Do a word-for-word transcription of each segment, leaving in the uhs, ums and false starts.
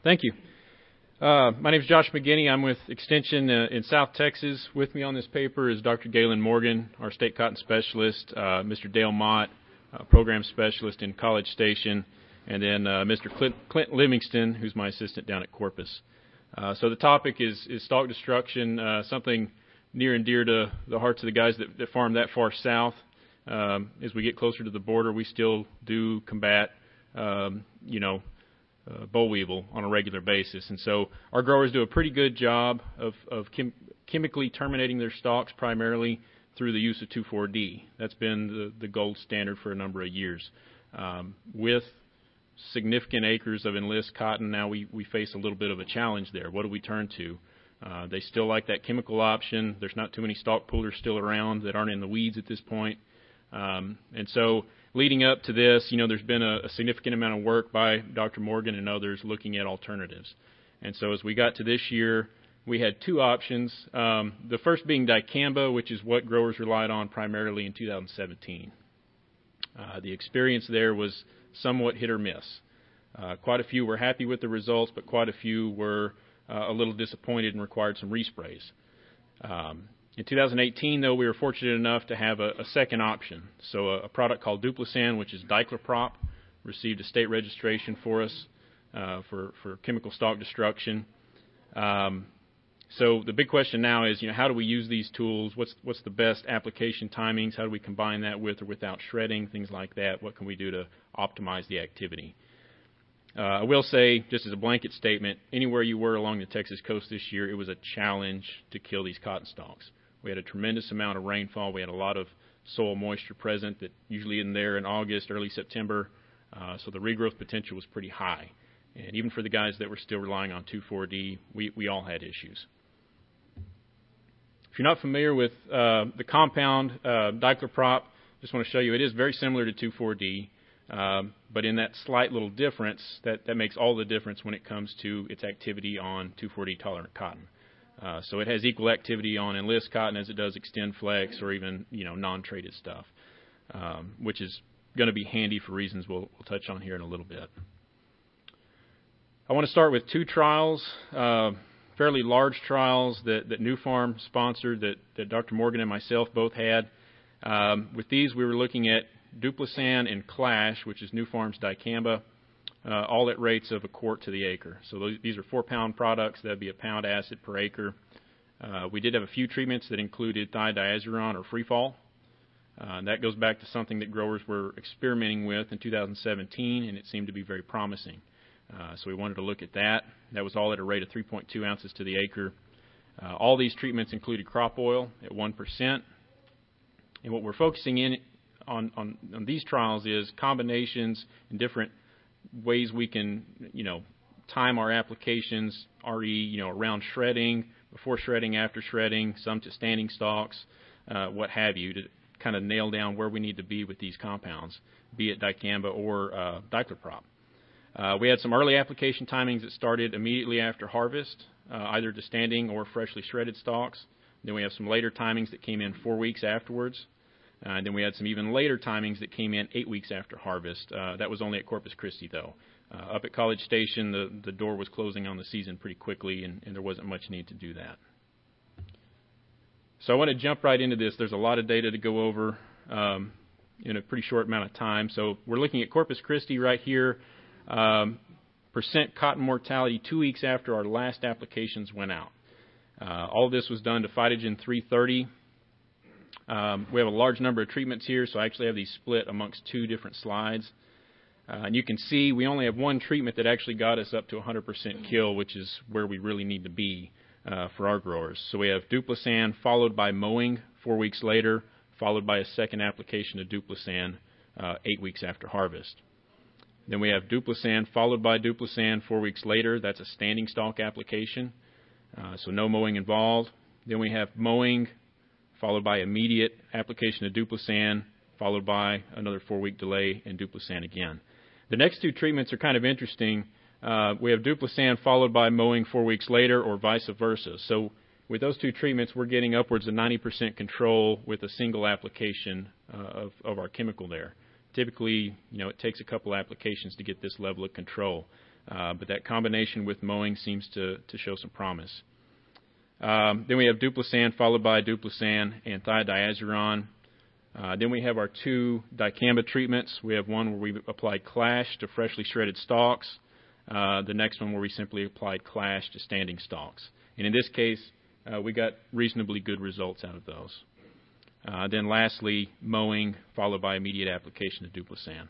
Thank you. Uh, my name is Josh McGinney. I'm with Extension uh, in South Texas. With me on this paper is Doctor Galen Morgan, our state cotton specialist, uh, Mister Dale Mott, uh, program specialist in College Station, and then uh, Mister Clint, Clint Livingston, who's my assistant down at Corpus. Uh, so the topic is, is stalk destruction, uh, something near and dear to the hearts of the guys that, that farm that far south. Um, as we get closer to the border, we still do combat, um, you know, Uh, boll weevil on a regular basis. And so our growers do a pretty good job of, of chem chemically terminating their stalks primarily through the use of two four D. That's been the, the gold standard for a number of years. Um, with significant acres of enlist cotton, now we, we face a little bit of a challenge there. What do we turn to? Uh, they still like that chemical option. There's not too many stalk pullers still around that aren't in the weeds at this point. Um, and so leading up to this, you know, there's been a, a significant amount of work by Doctor Morgan and others looking at alternatives. And so as we got to this year, we had two options. Um, the first being dicamba, which is what growers relied on primarily in two thousand seventeen. Uh, the experience there was somewhat hit or miss. Uh, quite a few were happy with the results, but quite a few were uh, a little disappointed and required some resprays. Um, In two thousand eighteen, though, we were fortunate enough to have a, a second option. So a, a product called Duplisan, which is Diclorprop, received a state registration for us uh, for, for chemical stalk destruction. Um, so the big question now is, you know, how do we use these tools? What's, what's the best application timings? How do we combine that with or without shredding, things like that? What can we do to optimize the activity? Uh, I will say, just as a blanket statement, anywhere you were along the Texas coast this year, it was a challenge to kill these cotton stalks. We had a tremendous amount of rainfall. We had a lot of soil moisture present that usually isn't there in August, early September. Uh, so the regrowth potential was pretty high. And even for the guys that were still relying on two four D, we, we all had issues. If you're not familiar with uh, the compound, uh, Diclorprop, just want to show you it is very similar to two four D. Um, but in that slight little difference, that, that makes all the difference when it comes to its activity on two four D tolerant cotton. Uh, so it has equal activity on enlist cotton as it does extend flex or even, you know, non-traded stuff, um, which is going to be handy for reasons we'll, we'll touch on here in a little bit. I want to start with two trials, uh, fairly large trials that, that New Farm sponsored that, that Doctor Morgan and myself both had. Um, with these, we were looking at Duplisan and Clash, which is New Farm's dicamba, Uh, all at rates of a quart to the acre. So those, these are four-pound products. That would be a pound acid per acre. Uh, we did have a few treatments that included thiodiazuron or freefall. Uh, and that goes back to something that growers were experimenting with in two thousand seventeen, and it seemed to be very promising. Uh, so we wanted to look at that. That was all at a rate of three point two ounces to the acre. Uh, all these treatments included crop oil at one percent. And what we're focusing in on, on, on these trials is combinations and different ways we can, you know, time our applications, R E, you know, around shredding, before shredding, after shredding, some to standing stalks, uh, what have you, to kind of nail down where we need to be with these compounds, be it dicamba or uh, Diclorprop. Uh, we had some early application timings that started immediately after harvest, uh, either to standing or freshly shredded stalks. Then we have some later timings that came in four weeks afterwards. Uh, and then we had some even later timings that came in eight weeks after harvest. Uh, that was only at Corpus Christi, though. Uh, up at College Station, the, the door was closing on the season pretty quickly, and, and there wasn't much need to do that. So I want to jump right into this. There's a lot of data to go over um, in a pretty short amount of time. So we're looking at Corpus Christi right here. Um, percent cotton mortality two weeks after our last applications went out. Uh, all of this was done to Phytogen three thirty. Um, we have a large number of treatments here, so I actually have these split amongst two different slides. Uh, and you can see we only have one treatment that actually got us up to one hundred percent kill, which is where we really need to be uh, for our growers. So we have Duplisan followed by mowing four weeks later, followed by a second application of Duplisan uh, eight weeks after harvest. Then we have Duplisan followed by Duplisan four weeks later. That's a standing stalk application, uh, so no mowing involved. Then we have mowing followed by immediate application of Duplisan, followed by another four-week delay and Duplisan again. The next two treatments are kind of interesting. Uh, we have Duplisan followed by mowing four weeks later or vice versa. So with those two treatments, we're getting upwards of ninety percent control with a single application uh, of, of our chemical there. Typically, you know, it takes a couple applications to get this level of control. Uh, but that combination with mowing seems to, to show some promise. Um, then we have Duplosan followed by Duplosan and thiodiazuron. Uh, then we have our two dicamba treatments. We have one where we applied Clash to freshly shredded stalks. Uh, the next one where we simply applied Clash to standing stalks. And in this case, uh, we got reasonably good results out of those. Uh, then lastly, mowing followed by immediate application of Duplosan.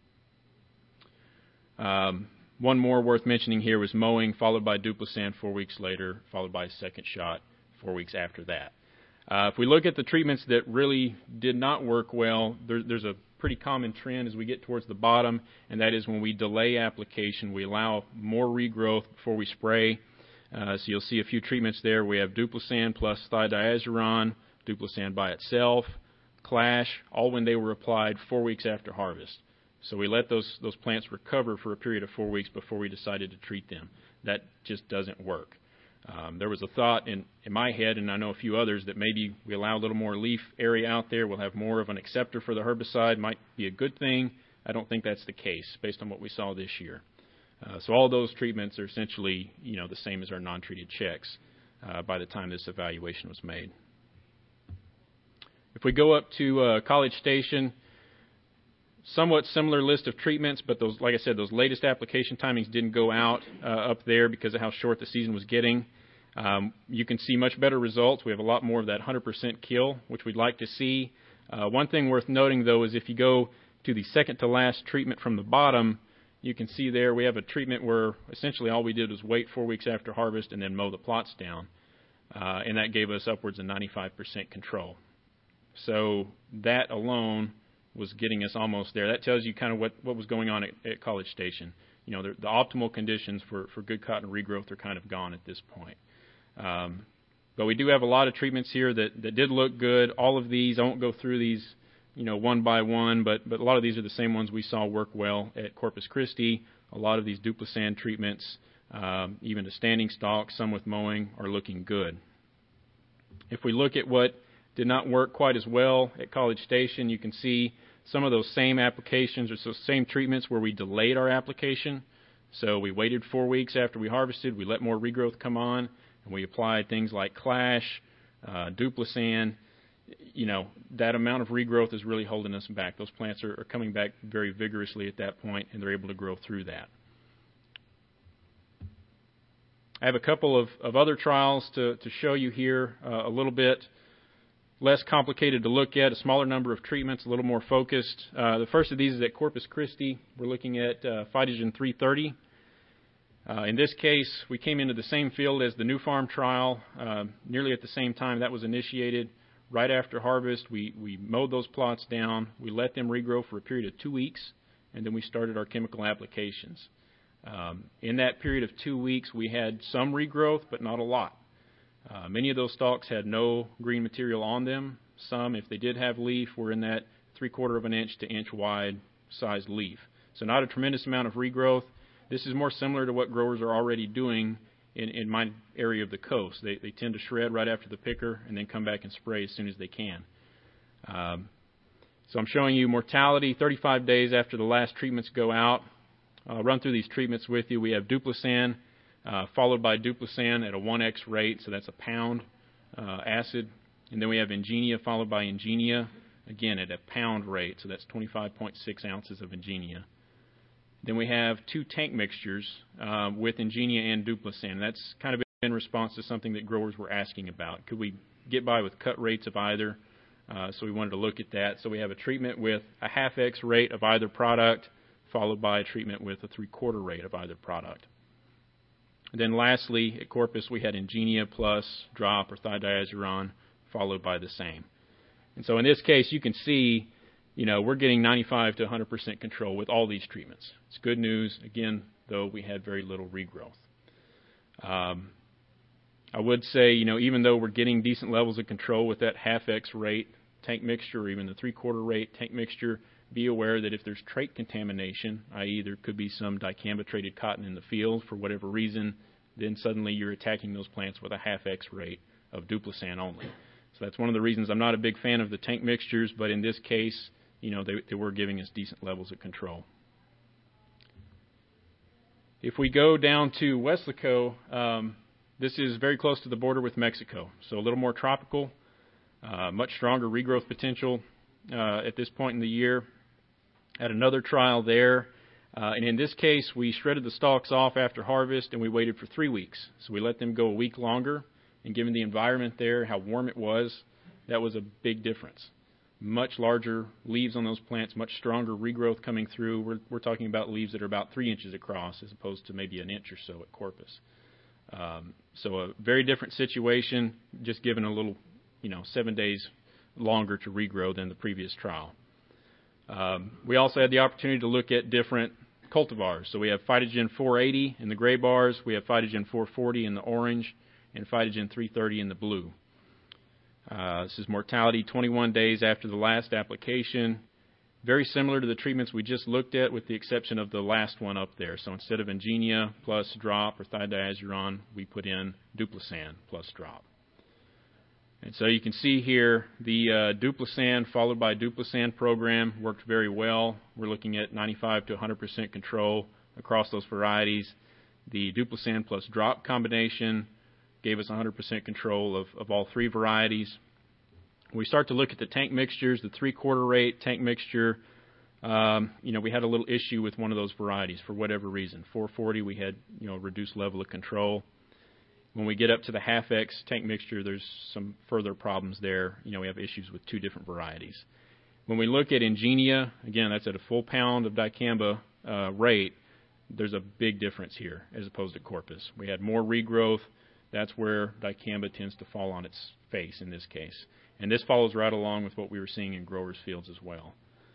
Um, one more worth mentioning here was mowing followed by Duplosan four weeks later, followed by a second shot four weeks after that. Uh, if we look at the treatments that really did not work well, there, there's a pretty common trend as we get towards the bottom, and that is when we delay application, we allow more regrowth before we spray. Uh, so you'll see a few treatments there. We have Duplosan plus thiodiazuron, Duplosan by itself, Clash, all when they were applied four weeks after harvest. So we let those, those plants recover for a period of four weeks before we decided to treat them. That just doesn't work. Um, there was a thought in, in my head, and I know a few others, that maybe we allow a little more leaf area out there. We'll have more of an acceptor for the herbicide. Might be a good thing. I don't think that's the case based on what we saw this year. Uh, so all those treatments are essentially, you know, the same as our non-treated checks uh, by the time this evaluation was made. If we go up to uh, College Station, somewhat similar list of treatments, but those, like I said, those latest application timings didn't go out uh, up there because of how short the season was getting. Um, you can see much better results. We have a lot more of that one hundred percent kill, which we'd like to see. Uh, one thing worth noting, though, is if you go to the second to last treatment from the bottom, you can see there we have a treatment where essentially all we did was wait four weeks after harvest and then mow the plots down. Uh, and that gave us upwards of ninety-five percent control. So that alone was getting us almost there. That tells you kind of what, what was going on at, at College Station. You know, the, the optimal conditions for, for good cotton regrowth are kind of gone at this point. Um, but we do have a lot of treatments here that, that did look good. All of these, I won't go through these, you know, one by one, but, but a lot of these are the same ones we saw work well at Corpus Christi. A lot of these Duplosan treatments, um, even the standing stalks, some with mowing, are looking good. If we look at what did not work quite as well at College Station, you can see some of those same applications or so same treatments where we delayed our application. So we waited four weeks after we harvested, we let more regrowth come on, and we applied things like Clash, uh, Duplosan. You know, that amount of regrowth is really holding us back. Those plants are, are coming back very vigorously at that point, and they're able to grow through that. I have a couple of, of other trials to, to show you here, uh, a little bit less complicated to look at, a smaller number of treatments, a little more focused. Uh, the first of these is at Corpus Christi. We're looking at uh, Phytogen three thirty. Uh, in this case, we came into the same field as the New Farm trial, uh, nearly at the same time that was initiated. Right after harvest, we, we mowed those plots down. We let them regrow for a period of two weeks, and then we started our chemical applications. Um, in that period of two weeks, we had some regrowth, but not a lot. Uh, many of those stalks had no green material on them. Some, if they did have leaf, were in that three-quarter of an inch to inch wide sized leaf. So not a tremendous amount of regrowth. This is more similar to what growers are already doing in, in my area of the coast. They, they tend to shred right after the picker and then come back and spray as soon as they can. Um, so I'm showing you mortality thirty-five days after the last treatments go out. I'll run through these treatments with you. We have Duplosan, Uh, followed by Duplosan at a one X rate, so that's a pound uh, acid. And then we have Ingenia followed by Ingenia, again at a pound rate, so that's twenty-five point six ounces of Ingenia. Then we have two tank mixtures uh, with Ingenia and Duplosan. That's kind of in response to something that growers were asking about. Could we get by with cut rates of either? Uh, so we wanted to look at that. So we have a treatment with a half X rate of either product, followed by a treatment with a three-quarter rate of either product. And then lastly, at Corpus, we had Ingenia plus drop or thiodiazuron, followed by the same. And so in this case, you can see, you know, we're getting ninety-five to one hundred percent control with all these treatments. It's good news, again, though we had very little regrowth. Um, I would say, you know, even though we're getting decent levels of control with that half X rate tank mixture or even the three-quarter rate tank mixture, be aware that if there's trait contamination, that is there could be some dicamba-traded cotton in the field for whatever reason, then suddenly you're attacking those plants with a half X rate of Duplosan only. So that's one of the reasons I'm not a big fan of the tank mixtures, but in this case, you know, they, they were giving us decent levels of control. If we go down to Weslaco, um, this is very close to the border with Mexico, so a little more tropical, uh, much stronger regrowth potential uh, at this point in the year. At another trial there, uh, and in this case, we shredded the stalks off after harvest, and we waited for three weeks. So we let them go a week longer, and given the environment there, how warm it was, that was a big difference. Much larger leaves on those plants, much stronger regrowth coming through. We're, we're talking about leaves that are about three inches across as opposed to maybe an inch or so at Corpus. Um, so a very different situation, just given a little, you know, seven days longer to regrow than the previous trial. Um, we also had the opportunity to look at different cultivars. So we have Phytogen four eighty in the gray bars, we have Phytogen four forty in the orange, and Phytogen three thirty in the blue. Uh, this is mortality twenty-one days after the last application. Very similar to the treatments we just looked at, with the exception of the last one up there. So instead of Ingenia plus drop or thiodiazuron, we put in Duplosan plus drop. And so you can see here the uh, Duplosan followed by Duplosan program worked very well. We're looking at ninety-five to one hundred percent control across those varieties. The Duplosan plus drop combination gave us one hundred percent control of, of all three varieties. When we start to look at the tank mixtures, the three-quarter rate tank mixture, um, you know, we had a little issue with one of those varieties for whatever reason. four forty, we had, you know, reduced level of control. When we get up to the half-X tank mixture, there's some further problems there. You know, we have issues with two different varieties. When we look at Ingenia, again, that's at a full pound of dicamba uh, rate, there's a big difference here as opposed to Corpus. We had more regrowth. That's where dicamba tends to fall on its face in this case. And this follows right along with what we were seeing in growers' fields as well.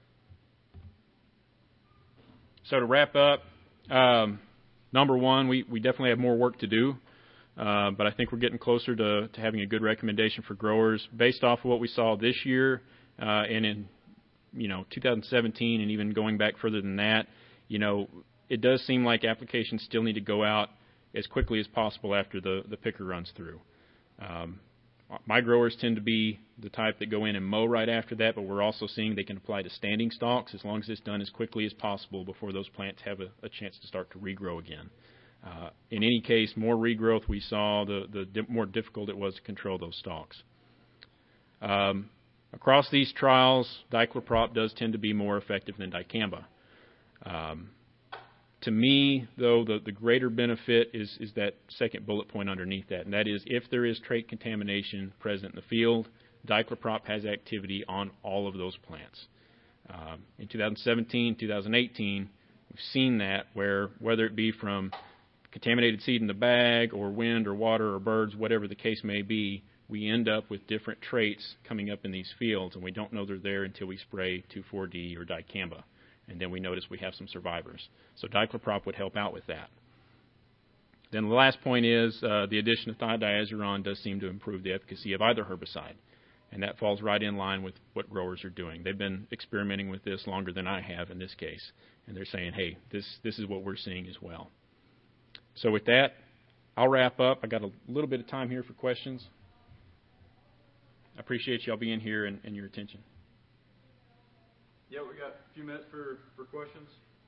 So to wrap up, um, number one, we, we definitely have more work to do. Uh, but I think we're getting closer to, to having a good recommendation for growers based off of what we saw this year uh, and in, you know, two thousand seventeen, and even going back further than that. You know, it does seem like applications still need to go out as quickly as possible after the, the picker runs through. Um, my growers tend to be the type that go in and mow right after that, but we're also seeing they can apply to standing stalks as long as it's done as quickly as possible before those plants have a, a chance to start to regrow again. Uh, in any case, more regrowth we saw, the, the di more difficult it was to control those stalks. Um, across these trials, dichlorprop does tend to be more effective than dicamba. Um, to me, though, the, the greater benefit is, is that second bullet point underneath that, and that is if there is trait contamination present in the field, dichlorprop has activity on all of those plants. Um, in two thousand seventeen, two thousand eighteen, we've seen that where whether it be from contaminated seed in the bag or wind or water or birds, whatever the case may be, we end up with different traits coming up in these fields, and we don't know they're there until we spray two four D or dicamba, and then we notice we have some survivors. So dichlorprop would help out with that. Then the last point is uh, the addition of thiodiazuron does seem to improve the efficacy of either herbicide, and that falls right in line with what growers are doing. They've been experimenting with this longer than I have in this case, and they're saying, hey, this, this is what we're seeing as well. So with that, I'll wrap up. I got a little bit of time here for questions. I appreciate y'all being here and, and your attention. Yeah, we got a few minutes for, for questions.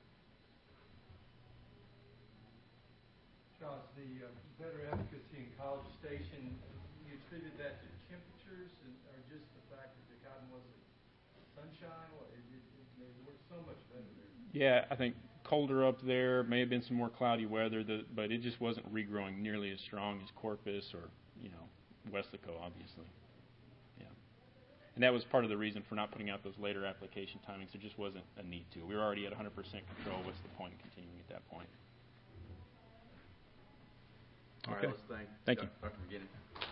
Charles, the uh, better efficacy in College Station, you attributed that to temperatures and, or just the fact that the cotton wasn't sunshine? Well, it, it, it worked so much better there. Yeah, I think colder up there, may have been some more cloudy weather, that, but it just wasn't regrowing nearly as strong as Corpus or, you know, Weslaco, obviously. Yeah. And that was part of the reason for not putting out those later application timings. There just wasn't a need to. We were already at one hundred percent control. What's the point in continuing at that point? All Okay. right, let's thank, Thank you. Doctor McGinney.